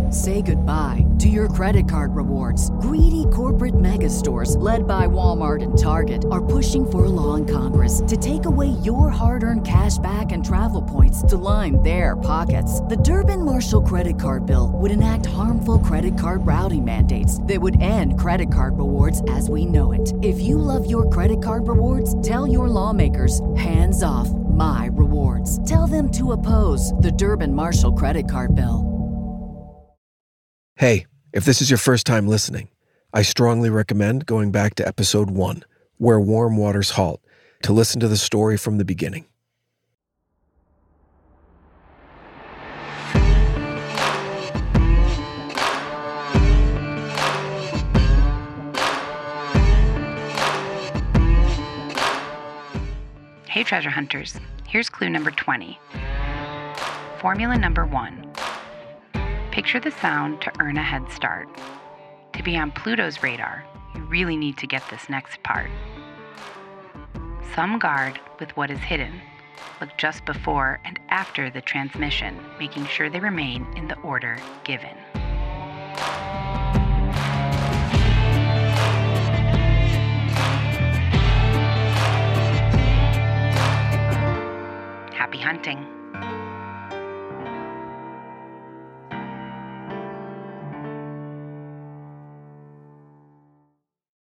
Say goodbye to your credit card rewards. Greedy corporate mega stores, led by Walmart and Target, are pushing for a law in Congress to take away your hard-earned cash back and travel points to line their pockets. The Durbin-Marshall credit card bill would enact harmful credit card routing mandates that would end credit card rewards as we know it. If you love your credit card rewards, tell your lawmakers, hands off my rewards. Tell them to oppose the Durbin-Marshall credit card bill. Hey, if this is your first time listening, I strongly recommend going back to episode 1, Where Warm Waters Halt, to listen to the story from the beginning. Hey treasure hunters, here's clue number 20. Formula number 1. Picture the sound to earn a head start. To be on Pluto's radar, you really need to get this next part. Some guard with what is hidden. Look just before and after the transmission, making sure they remain in the order given. Happy hunting!